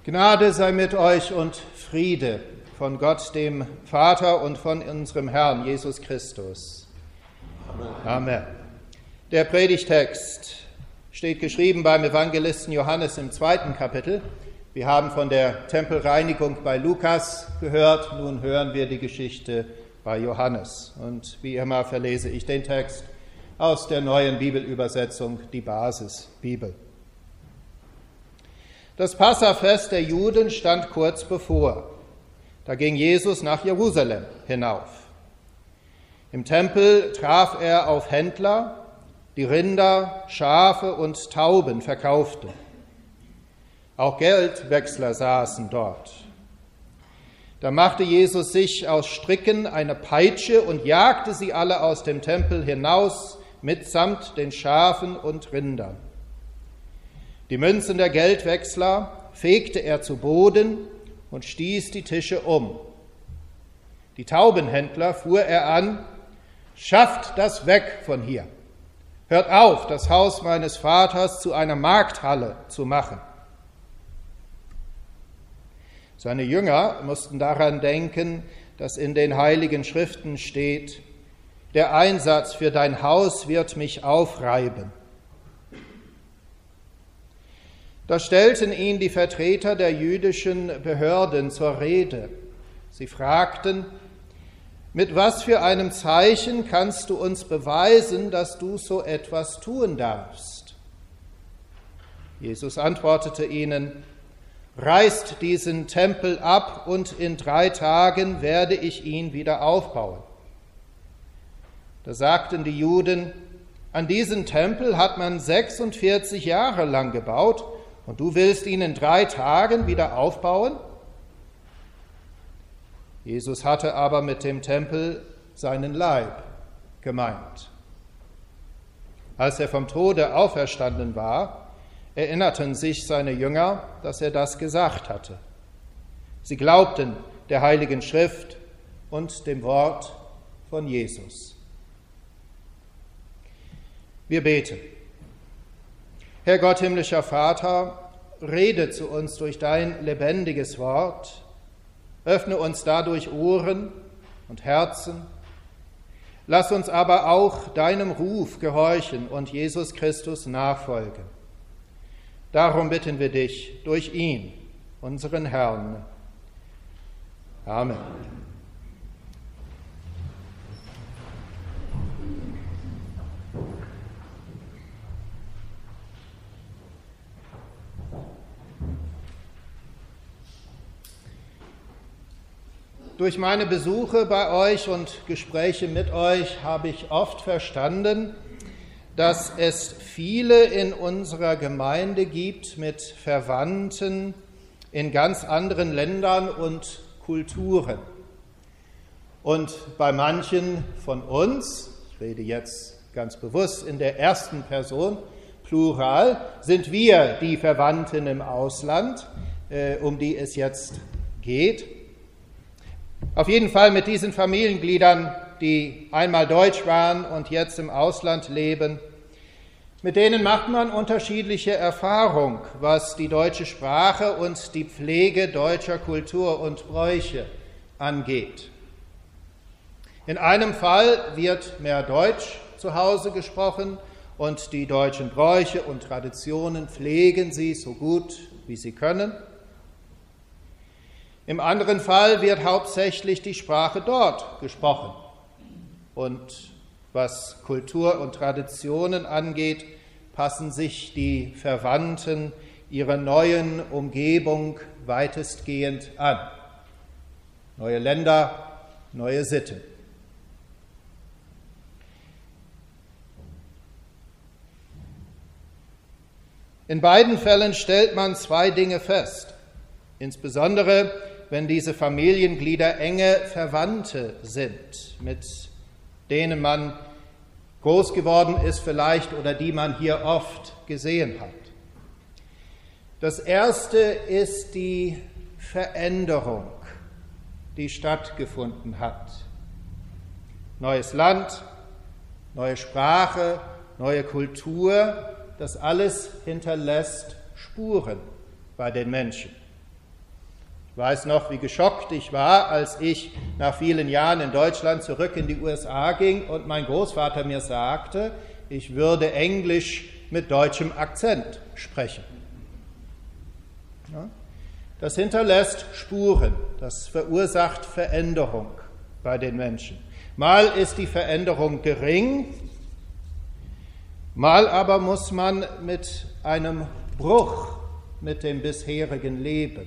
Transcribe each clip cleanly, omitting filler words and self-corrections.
Gnade sei mit euch und Friede von Gott, dem Vater und von unserem Herrn Jesus Christus. Amen. Amen. Der Predigtext steht geschrieben beim Evangelisten Johannes im 2. Kapitel. Wir haben von der Tempelreinigung bei Lukas gehört, nun hören wir die Geschichte bei Johannes. Und wie immer verlese ich den Text aus der neuen Bibelübersetzung, die Basisbibel. Das Passafest der Juden stand kurz bevor. Da ging Jesus nach Jerusalem hinauf. Im Tempel traf er auf Händler, die Rinder, Schafe und Tauben verkauften. Auch Geldwechsler saßen dort. Da machte Jesus sich aus Stricken eine Peitsche und jagte sie alle aus dem Tempel hinaus, mitsamt den Schafen und Rindern. Die Münzen der Geldwechsler fegte er zu Boden und stieß die Tische um. Die Taubenhändler fuhr er an: Schafft das weg von hier! Hört auf, das Haus meines Vaters zu einer Markthalle zu machen. Seine Jünger mussten daran denken, dass in den Heiligen Schriften steht: Der Einsatz für dein Haus wird mich aufreiben. Da stellten ihn die Vertreter der jüdischen Behörden zur Rede. Sie fragten: Mit was für einem Zeichen kannst du uns beweisen, dass du so etwas tun darfst? Jesus antwortete ihnen: Reißt diesen Tempel ab, und in 3 Tagen werde ich ihn wieder aufbauen. Da sagten die Juden: An diesen Tempel hat man 46 Jahre lang gebaut, und du willst ihn in 3 Tagen wieder aufbauen? Jesus hatte aber mit dem Tempel seinen Leib gemeint. Als er vom Tode auferstanden war, erinnerten sich seine Jünger, dass er das gesagt hatte. Sie glaubten der Heiligen Schrift und dem Wort von Jesus. Wir beten. Herr Gott, himmlischer Vater, rede zu uns durch dein lebendiges Wort, öffne uns dadurch Ohren und Herzen, lass uns aber auch deinem Ruf gehorchen und Jesus Christus nachfolgen. Darum bitten wir dich durch ihn, unseren Herrn. Amen. Durch meine Besuche bei euch und Gespräche mit euch habe ich oft verstanden, dass es viele in unserer Gemeinde gibt mit Verwandten in ganz anderen Ländern und Kulturen. Und bei manchen von uns, ich rede jetzt ganz bewusst in der ersten Person, Plural, sind wir die Verwandten im Ausland, um die es jetzt geht. Auf jeden Fall mit diesen Familiengliedern, die einmal deutsch waren und jetzt im Ausland leben, mit denen macht man unterschiedliche Erfahrungen, was die deutsche Sprache und die Pflege deutscher Kultur und Bräuche angeht. In einem Fall wird mehr Deutsch zu Hause gesprochen und die deutschen Bräuche und Traditionen pflegen sie so gut, wie sie können. Im anderen Fall wird hauptsächlich die Sprache dort gesprochen. Und was Kultur und Traditionen angeht, passen sich die Verwandten ihrer neuen Umgebung weitestgehend an. Neue Länder, neue Sitten. In beiden Fällen stellt man 2 Dinge fest, insbesondere wenn diese Familienglieder enge Verwandte sind, mit denen man groß geworden ist vielleicht oder die man hier oft gesehen hat. Das erste ist die Veränderung, die stattgefunden hat. Neues Land, neue Sprache, neue Kultur, das alles hinterlässt Spuren bei den Menschen. Ich weiß noch, wie geschockt ich war, als ich nach vielen Jahren in Deutschland zurück in die USA ging und mein Großvater mir sagte, ich würde Englisch mit deutschem Akzent sprechen. Ja? Das hinterlässt Spuren, das verursacht Veränderung bei den Menschen. Mal ist die Veränderung gering, mal aber muss man mit einem Bruch mit dem bisherigen Leben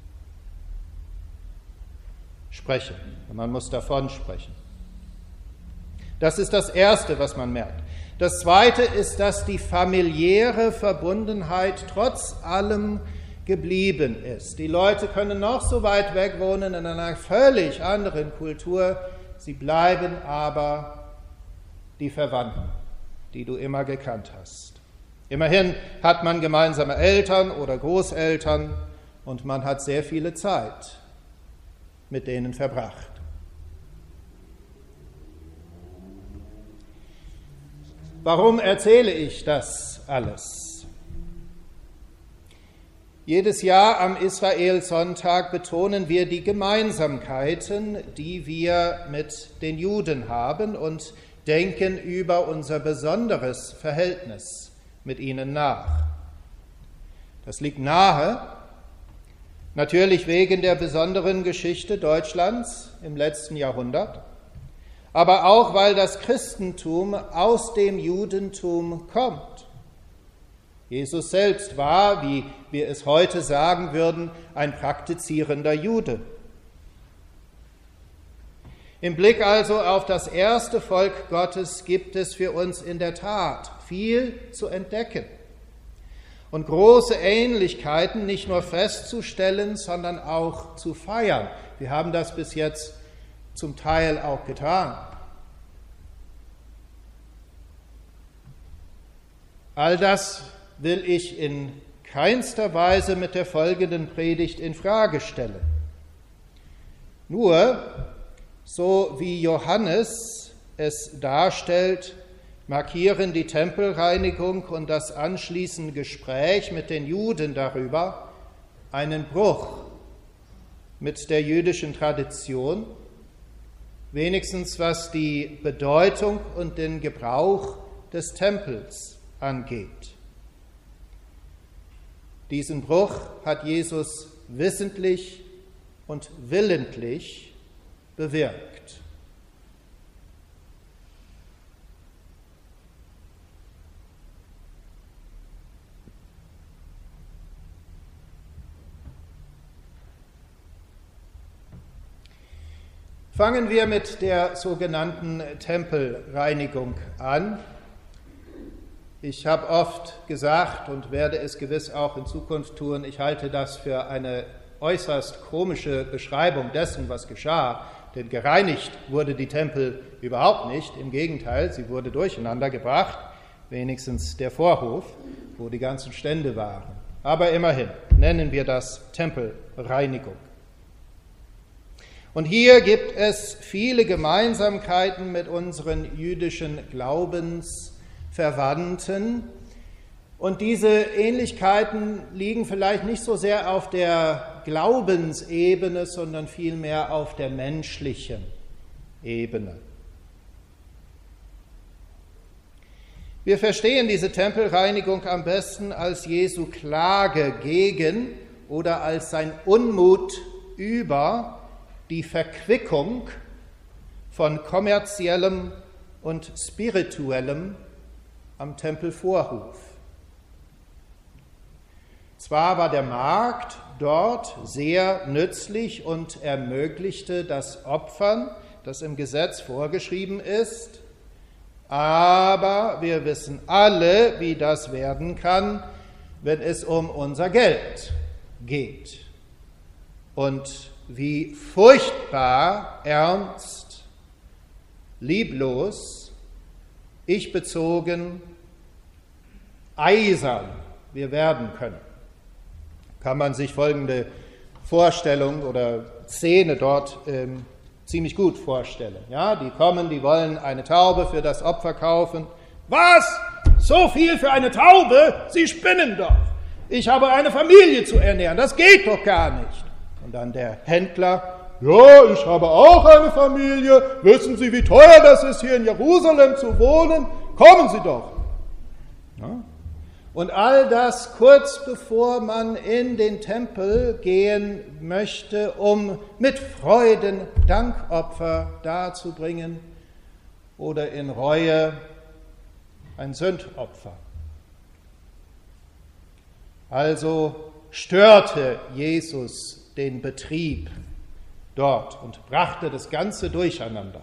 sprechen. Man muss davon sprechen. Das ist das Erste, was man merkt. Das Zweite ist, dass die familiäre Verbundenheit trotz allem geblieben ist. Die Leute können noch so weit weg wohnen in einer völlig anderen Kultur, sie bleiben aber die Verwandten, die du immer gekannt hast. Immerhin hat man gemeinsame Eltern oder Großeltern und man hat sehr viele Zeit mit denen verbracht. Warum erzähle ich das alles? Jedes Jahr am Israelsonntag betonen wir die Gemeinsamkeiten, die wir mit den Juden haben und denken über unser besonderes Verhältnis mit ihnen nach. Das liegt nahe, natürlich wegen der besonderen Geschichte Deutschlands im letzten Jahrhundert, aber auch, weil das Christentum aus dem Judentum kommt. Jesus selbst war, wie wir es heute sagen würden, ein praktizierender Jude. Im Blick also auf das erste Volk Gottes gibt es für uns in der Tat viel zu entdecken und große Ähnlichkeiten nicht nur festzustellen, sondern auch zu feiern. Wir haben das bis jetzt zum Teil auch getan. All das will ich in keinster Weise mit der folgenden Predigt in Frage stellen. Nur, so wie Johannes es darstellt, markieren die Tempelreinigung und das anschließende Gespräch mit den Juden darüber einen Bruch mit der jüdischen Tradition, wenigstens was die Bedeutung und den Gebrauch des Tempels angeht. Diesen Bruch hat Jesus wissentlich und willentlich bewirkt. Fangen wir mit der sogenannten Tempelreinigung an. Ich habe oft gesagt und werde es gewiss auch in Zukunft tun, ich halte das für eine äußerst komische Beschreibung dessen, was geschah, denn gereinigt wurde die Tempel überhaupt nicht, im Gegenteil, sie wurde durcheinander gebracht, wenigstens der Vorhof, wo die ganzen Stände waren. Aber immerhin nennen wir das Tempelreinigung. Und hier gibt es viele Gemeinsamkeiten mit unseren jüdischen Glaubensverwandten. Und diese Ähnlichkeiten liegen vielleicht nicht so sehr auf der Glaubensebene, sondern vielmehr auf der menschlichen Ebene. Wir verstehen diese Tempelreinigung am besten als Jesu Klage gegen oder als sein Unmut über die Verquickung von kommerziellem und spirituellem am Tempelvorhof. Zwar war der Markt dort sehr nützlich und ermöglichte das Opfern, das im Gesetz vorgeschrieben ist, aber wir wissen alle, wie das werden kann, wenn es um unser Geld geht. Und wie furchtbar ernst, lieblos, ich-bezogen, eisern wir werden können. Kann man sich folgende Vorstellung oder Szene dort ziemlich gut vorstellen. Ja, die kommen, die wollen eine Taube für das Opfer kaufen. Was? So viel für eine Taube? Sie spinnen doch. Ich habe eine Familie zu ernähren. Das geht doch gar nicht. Und dann der Händler: Ja, ich habe auch eine Familie. Wissen Sie, wie teuer das ist, hier in Jerusalem zu wohnen? Kommen Sie doch. Ja? Und all das kurz bevor man in den Tempel gehen möchte, um mit Freuden Dankopfer darzubringen oder in Reue ein Sündopfer. Also störte Jesus den Betrieb dort und brachte das Ganze durcheinander.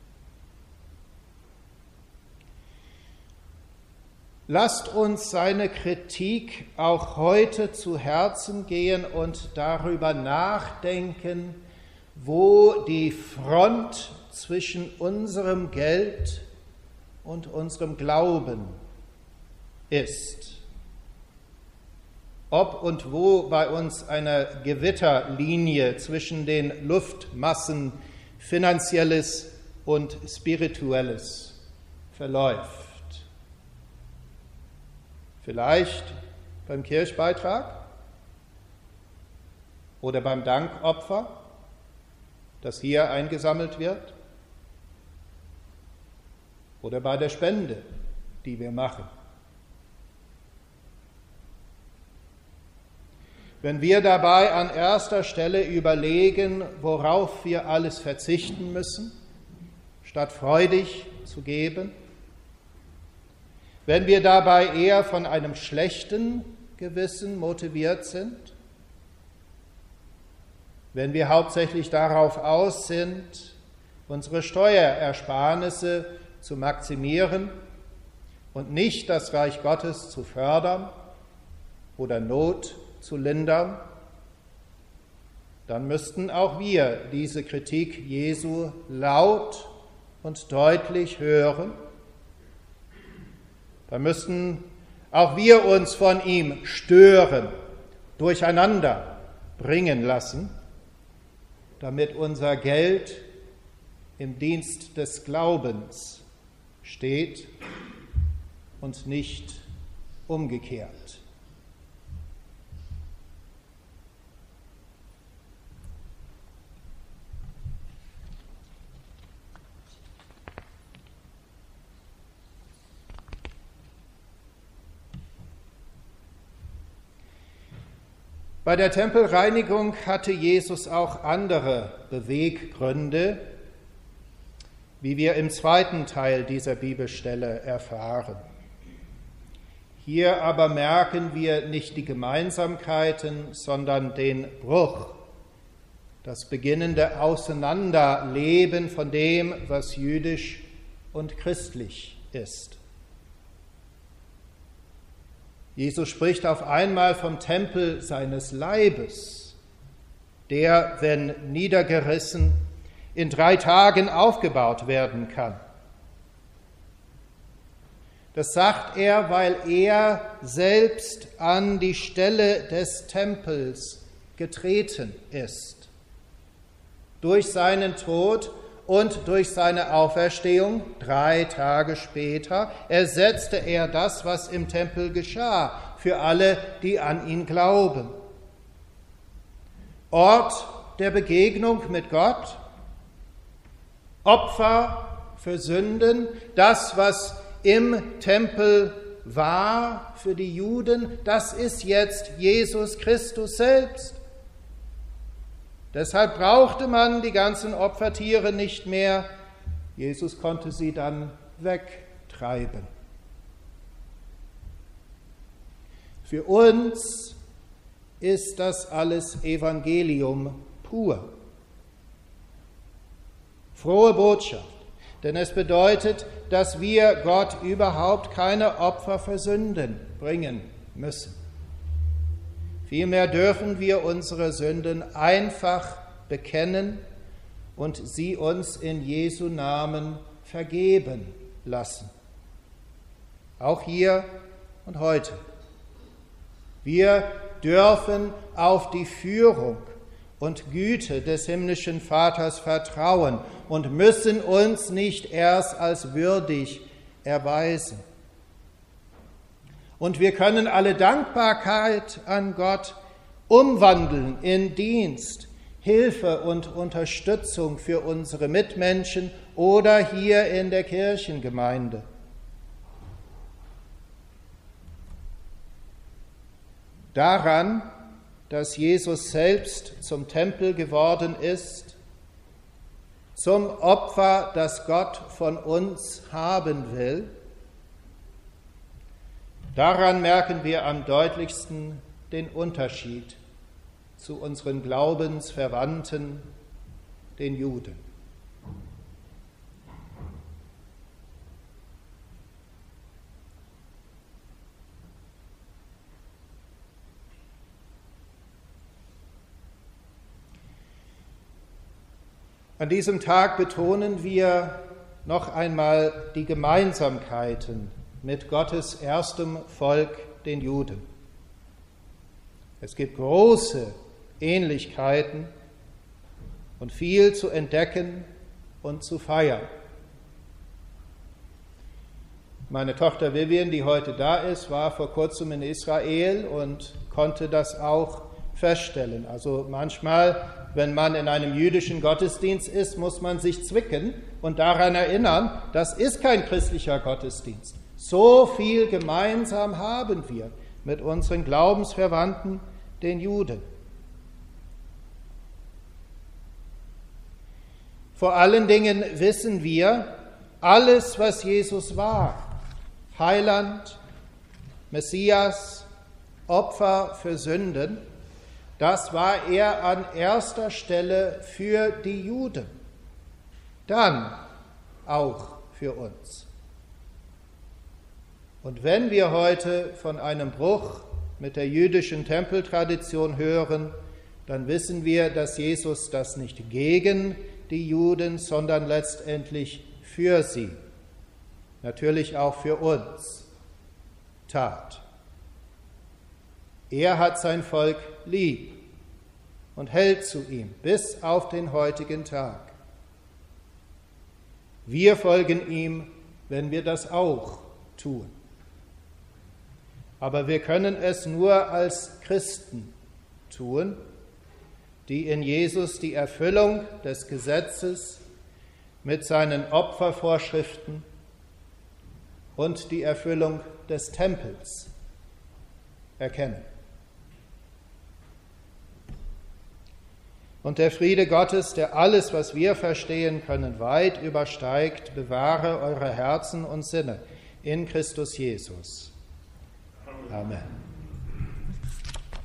Lasst uns seine Kritik auch heute zu Herzen gehen und darüber nachdenken, wo die Front zwischen unserem Geld und unserem Glauben ist. Ob und wo bei uns eine Gewitterlinie zwischen den Luftmassen Finanzielles und Spirituelles verläuft. Vielleicht beim Kirchbeitrag oder beim Dankopfer, das hier eingesammelt wird, oder bei der Spende, die wir machen. Wenn wir dabei an erster Stelle überlegen, worauf wir alles verzichten müssen, statt freudig zu geben, wenn wir dabei eher von einem schlechten Gewissen motiviert sind, wenn wir hauptsächlich darauf aus sind, unsere Steuerersparnisse zu maximieren und nicht das Reich Gottes zu fördern oder Not zu lindern, dann müssten auch wir diese Kritik Jesu laut und deutlich hören. Da müssten auch wir uns von ihm stören, durcheinander bringen lassen, damit unser Geld im Dienst des Glaubens steht und nicht umgekehrt. Bei der Tempelreinigung hatte Jesus auch andere Beweggründe, wie wir im zweiten Teil dieser Bibelstelle erfahren. Hier aber merken wir nicht die Gemeinsamkeiten, sondern den Bruch, das beginnende Auseinanderleben von dem, was jüdisch und christlich ist. Jesus spricht auf einmal vom Tempel seines Leibes, der, wenn niedergerissen, in 3 Tagen aufgebaut werden kann. Das sagt er, weil er selbst an die Stelle des Tempels getreten ist. Durch seinen Tod und durch seine Auferstehung 3 Tage später ersetzte er das, was im Tempel geschah, für alle, die an ihn glauben. Ort der Begegnung mit Gott, Opfer für Sünden, das, was im Tempel war für die Juden, das ist jetzt Jesus Christus selbst. Deshalb brauchte man die ganzen Opfertiere nicht mehr. Jesus konnte sie dann wegtreiben. Für uns ist das alles Evangelium pur. Frohe Botschaft, denn es bedeutet, dass wir Gott überhaupt keine Opfer für Sünden bringen müssen. Vielmehr dürfen wir unsere Sünden einfach bekennen und sie uns in Jesu Namen vergeben lassen. Auch hier und heute. Wir dürfen auf die Führung und Güte des himmlischen Vaters vertrauen und müssen uns nicht erst als würdig erweisen. Und wir können alle Dankbarkeit an Gott umwandeln in Dienst, Hilfe und Unterstützung für unsere Mitmenschen oder hier in der Kirchengemeinde. Daran, dass Jesus selbst zum Tempel geworden ist, zum Opfer, das Gott von uns haben will. Daran merken wir am deutlichsten den Unterschied zu unseren Glaubensverwandten, den Juden. An diesem Tag betonen wir noch einmal die Gemeinsamkeiten mit Gottes erstem Volk, den Juden. Es gibt große Ähnlichkeiten und viel zu entdecken und zu feiern. Meine Tochter Vivian, die heute da ist, war vor kurzem in Israel und konnte das auch feststellen. Also manchmal, wenn man in einem jüdischen Gottesdienst ist, muss man sich zwicken und daran erinnern, das ist kein christlicher Gottesdienst. So viel gemeinsam haben wir mit unseren Glaubensverwandten, den Juden. Vor allen Dingen wissen wir, alles, was Jesus war, Heiland, Messias, Opfer für Sünden, das war er an erster Stelle für die Juden, dann auch für uns. Und wenn wir heute von einem Bruch mit der jüdischen Tempeltradition hören, dann wissen wir, dass Jesus das nicht gegen die Juden, sondern letztendlich für sie, natürlich auch für uns, tat. Er hat sein Volk lieb und hält zu ihm bis auf den heutigen Tag. Wir folgen ihm, wenn wir das auch tun. Aber wir können es nur als Christen tun, die in Jesus die Erfüllung des Gesetzes mit seinen Opfervorschriften und die Erfüllung des Tempels erkennen. Und der Friede Gottes, der alles, was wir verstehen können, weit übersteigt, bewahre eure Herzen und Sinne in Christus Jesus. Amen.